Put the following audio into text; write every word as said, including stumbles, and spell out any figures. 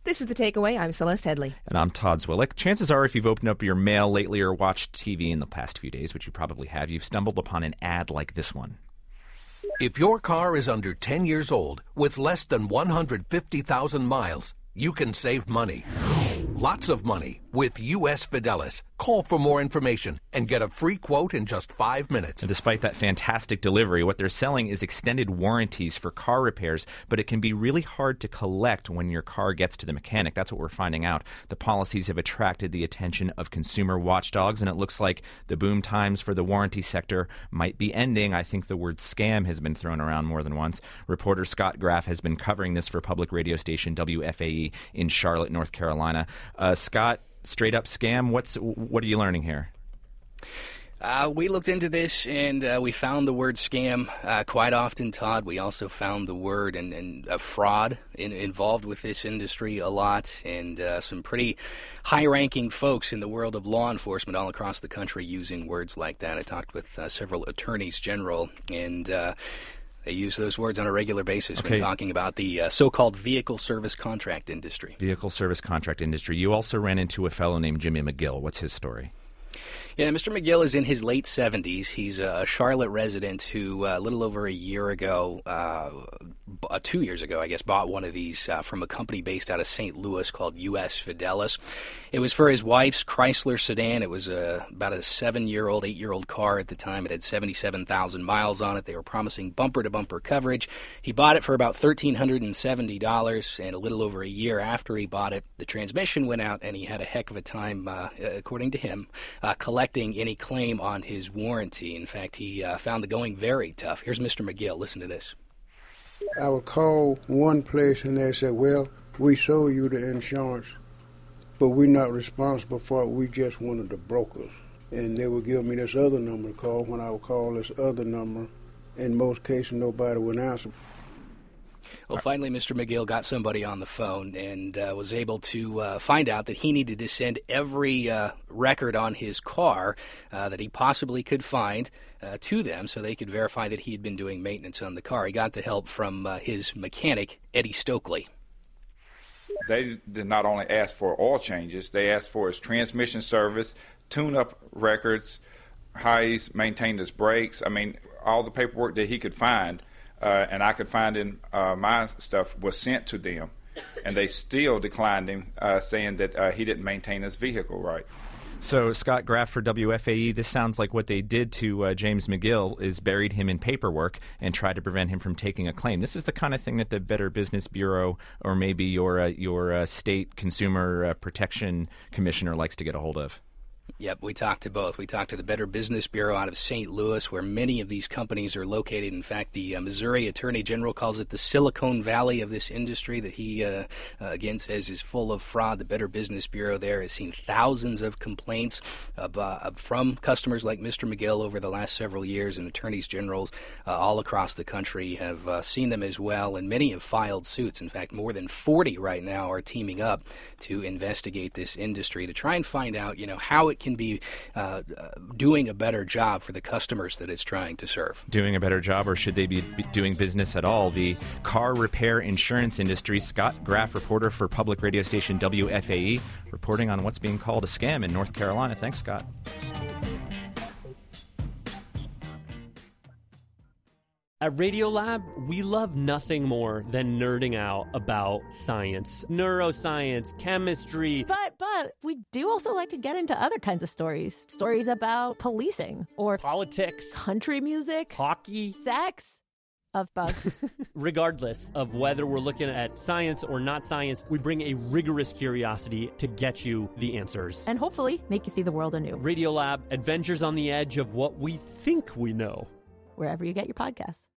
This is The Takeaway. I'm Celeste Headley. And I'm Todd Zwillick. Chances are if you've opened up your mail lately or watched T V in the past few days, which you probably have, you've stumbled upon an ad like this one. If your car is under ten years old with less than one hundred fifty thousand miles, you can save money. Lots of money with U S Fidelis. Call for more information and get a free quote in just five minutes. And despite that fantastic delivery, what they're selling is extended warranties for car repairs, but it can be really hard to collect when your car gets to the mechanic. That's what we're finding out. The policies have attracted the attention of consumer watchdogs, and it looks like the boom times for the warranty sector might be ending. I think the word scam has been thrown around more than once. Reporter Scott Graff has been covering this for public radio station W F A E in Charlotte, North Carolina. Uh, Scott, straight up scam. What's what are you learning here? Uh, we looked into this, and uh, we found the word scam uh, quite often, Todd. We also found the word and, and uh, fraud in, involved with this industry a lot, and uh, some pretty high-ranking folks in the world of law enforcement all across the country using words like that. I talked with uh, several attorneys general, and uh, they use those words on a regular basis okay. when talking about the uh, so-called vehicle service contract industry. Vehicle service contract industry. You also ran into a fellow named Jimmy McGill. What's his story? Yeah, Mister McGill is in his late seventies. He's a Charlotte resident who, uh, a little over a year ago, uh, uh, two years ago, I guess, bought one of these uh, from a company based out of Saint Louis called U S Fidelis. It was for his wife's Chrysler sedan. It was uh, about a seven-year-old, eight-year-old car at the time. It had seventy-seven thousand miles on it. They were promising bumper-to-bumper coverage. He bought it for about one thousand three hundred seventy dollars, and a little over a year after he bought it, the transmission went out, and he had a heck of a time, uh, according to him, uh, collecting any claim on his warranty. In fact, he uh, found the going very tough. Here's Mister McGill. Listen to this. I would call one place, and they said, well, we sold you the insurance, but we're not responsible for it. We just one of the brokers. And they would give me this other number to call. When I would call this other number, in most cases, nobody would answer. Well, finally, Mister McGill got somebody on the phone and uh, was able to uh, find out that he needed to send every uh, record on his car uh, that he possibly could find uh, to them so they could verify that he had been doing maintenance on the car. He got the help from uh, his mechanic, Eddie Stokely. They did not only ask for oil changes, they asked for his transmission service, tune-up records, how he's maintained his brakes. I mean, all the paperwork that he could find, uh, and I could find in uh, my stuff, was sent to them. And they still declined him, uh, saying that uh, he didn't maintain his vehicle right. So, Scott Graff for W F A E, this sounds like what they did to uh, James McGill is buried him in paperwork and tried to prevent him from taking a claim. This is the kind of thing that the Better Business Bureau or maybe your, uh, your uh, state consumer uh, protection commissioner likes to get a hold of. Yep, we talked to both. We talked to the Better Business Bureau out of Saint Louis, where many of these companies are located. In fact, the uh, Missouri Attorney General calls it the Silicon Valley of this industry that he, uh, uh, again, says is full of fraud. The Better Business Bureau there has seen thousands of complaints of, uh, from customers like Mister McGill over the last several years, and attorneys generals uh, all across the country have uh, seen them as well, and many have filed suits. In fact, more than forty right now are teaming up to investigate this industry to try and find out, you know, how it can be uh, uh, doing a better job for the customers that it's trying to serve. Doing a better job, or should they be doing business at all? The car repair insurance industry. Scott Graff, reporter for public radio station W F A E, reporting on what's being called a scam in North Carolina. Thanks, Scott. At Radiolab, we love nothing more than nerding out about science, neuroscience, chemistry. But, but, we do also like to get into other kinds of stories. Stories about policing or politics, country music, hockey, sex, of bugs. Regardless of whether we're looking at science or not science, we bring a rigorous curiosity to get you the answers. And hopefully make you see the world anew. Radiolab, adventures on the edge of what we think we know. Wherever you get your podcasts.